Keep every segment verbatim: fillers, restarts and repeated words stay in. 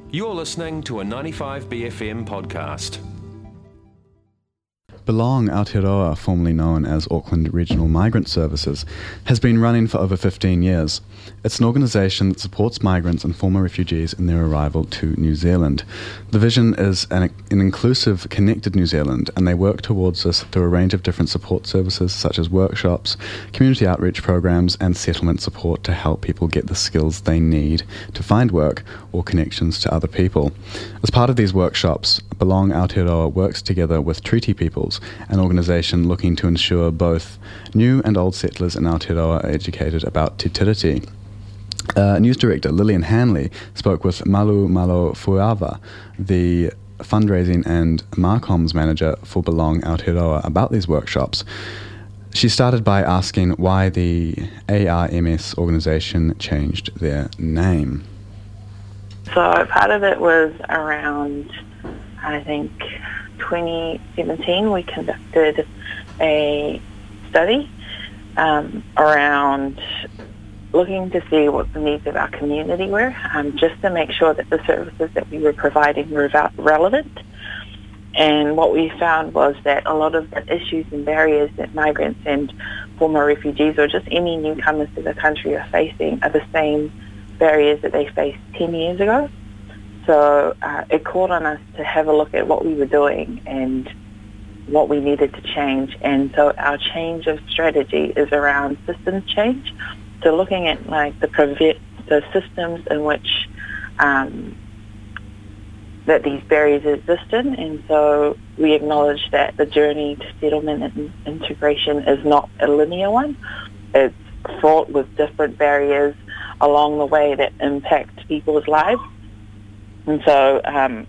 You're listening to a ninety-five B F M podcast. Belong Aotearoa, formerly known as Auckland Regional Migrant Services, has been running for over fifteen years. It's an organisation that supports migrants and former refugees in their arrival to New Zealand. The vision is an, an inclusive, connected New Zealand, and they work towards this through a range of different support services such as workshops, community outreach programs, and settlement support to help people get the skills they need to find work or connections to other people. As part of these workshops, Belong Aotearoa works together with Treaty Peoples, an organisation looking to ensure both new and old settlers in Aotearoa are educated about Te Tiriti. Uh, News Director Lillian Hanley spoke with Malu Malo Fuava, the fundraising and Marcoms manager for Belong Aotearoa, about these workshops. She started by asking why the A R M S organisation changed their name. So part of it was around, I think, twenty seventeen, we conducted a study um, around looking to see what the needs of our community were, um, just to make sure that the services that we were providing were relevant. And what we found was that a lot of the issues and barriers that migrants and former refugees or just any newcomers to the country are facing are the same barriers that they faced ten years ago. So uh, it called on us to have a look at what we were doing and what we needed to change. And so our change of strategy is around systems change. So looking at like the preve- the systems in which um, that these barriers exist in. And so we acknowledge that the journey to settlement and integration is not a linear one. It's fraught with different barriers along the way that impact people's lives. And so, um,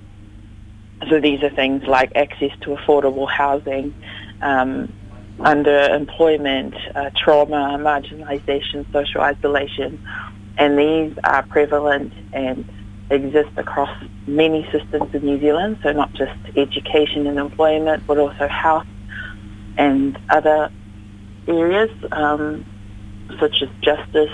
so these are things like access to affordable housing, um, underemployment, uh, trauma, marginalisation, social isolation, and these are prevalent and exist across many systems in New Zealand, so not just education and employment, but also health and other areas, um, such as justice.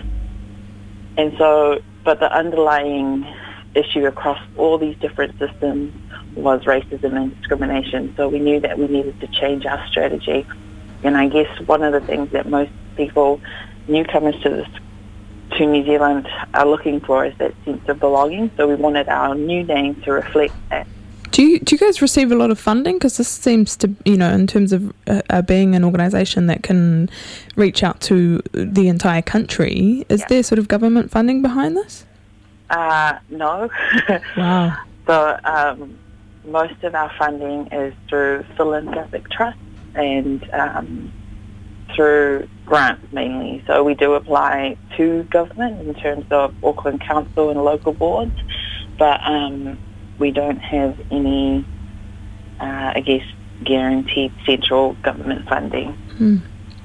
And so, but the underlying issue across all these different systems was racism and discrimination. So we knew that we needed to change our strategy. And I guess one of the things that most people, newcomers to this, to New Zealand, are looking for is that sense of belonging. So we wanted our new name to reflect that. Do you, do you guys receive a lot of funding? Because this seems to, you know, in terms of uh, uh, being an organisation that can reach out to the entire country, is yeah. there sort of government funding behind this? Uh, no. Wow. So um, most of our funding is through philanthropic trusts and um, through grants mainly. So we do apply to government in terms of Auckland Council and local boards, but um, we don't have any, uh, I guess, guaranteed central government funding. Hmm.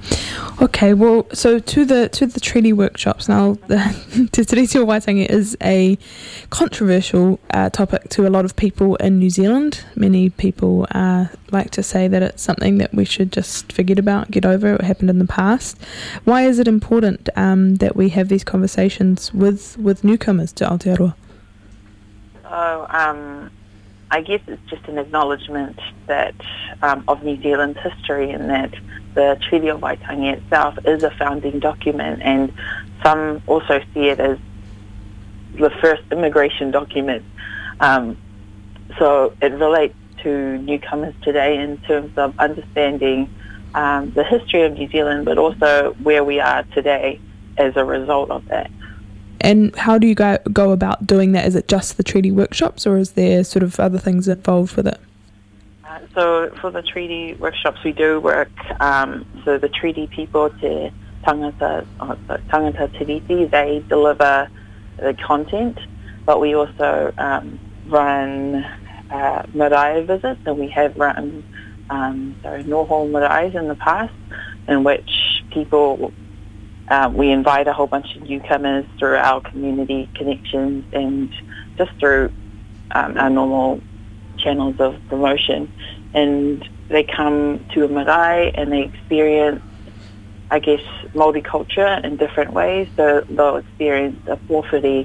Okay, well, so to the to the treaty workshops now. Te Tiriti o Waitangi is a controversial uh, topic to a lot of people in New Zealand. Many people uh, like to say that it's something that we should just forget about, get over. It happened in the past. Why is it important um, that we have these conversations with, with newcomers to Aotearoa? So, um, I guess it's just an acknowledgement that um, of New Zealand's history, and that the Treaty of Waitangi itself is a founding document, and some also see it as the first immigration document. Um, so it relates to newcomers today in terms of understanding um, the history of New Zealand, but also where we are today as a result of that. And how do you go, go about doing that? Is it just the treaty workshops, or is there sort of other things involved with it? Uh, so for the treaty workshops, we do work, um, so the treaty people, Te Tangata, oh, Tangata Tiriti, they deliver the content, but we also um, run uh, marae visits, and we have run um, sorry, noho maraes in the past, in which people, uh, we invite a whole bunch of newcomers through our community connections and just through um, our normal channels of promotion, and they come to a marae and they experience, I guess, multicultural in different ways. So they'll experience a pōwhiri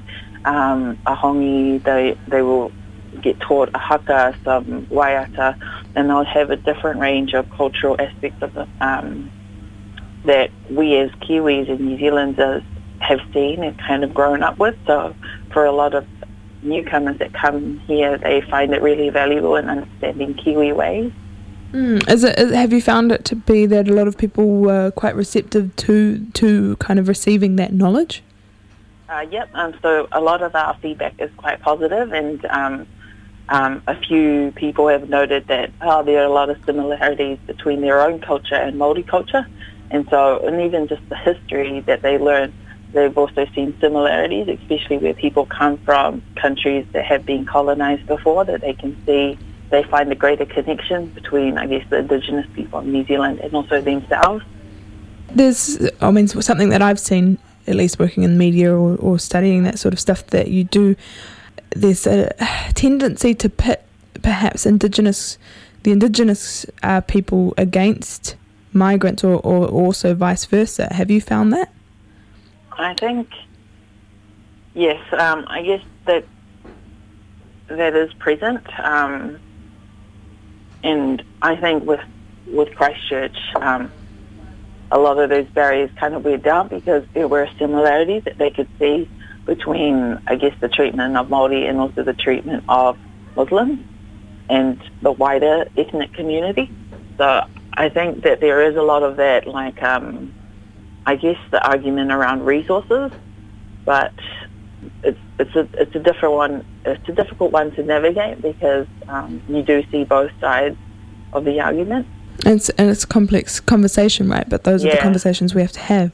um, a hongi, they they will get taught a haka, some waiata, and they'll have a different range of cultural aspects of it um, that we as Kiwis and New Zealanders have seen and kind of grown up with. So for a lot of newcomers that come here, they find it really valuable in understanding Kiwi ways. Mm. Is it? Is, have you found it to be that a lot of people were quite receptive to to kind of receiving that knowledge? Uh, yep. Um, so a lot of our feedback is quite positive, and um, um, a few people have noted that oh, there are a lot of similarities between their own culture and Māori culture, and so and even just the history that they learn, they've also seen similarities, especially where people come from countries that have been colonised before, that they can see. They find a greater connection between, I guess, the Indigenous people of New Zealand and also themselves. There's, I mean, something that I've seen, at least working in media or, or studying that sort of stuff, that you do, there's a tendency to pit perhaps Indigenous, the Indigenous uh, people against migrants, or, or also vice versa. Have you found that? I think, yes, um, I guess that that is present. Um, And I think with with Christchurch, um, a lot of those barriers kind of went down because there were similarities that they could see between, I guess, the treatment of Māori and also the treatment of Muslims and the wider ethnic community. So I think that there is a lot of that, like, um, I guess, the argument around resources, but it's it's a it's a different one. It's a difficult one to navigate because um, you do see both sides of the argument. And it's, and it's a complex conversation, right? But those yeah. are the conversations we have to have.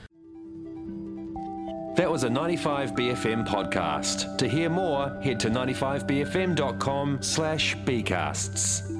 That was a ninety-five B F M podcast. To hear more, head to ninety-five b f m dot com slash bcasts.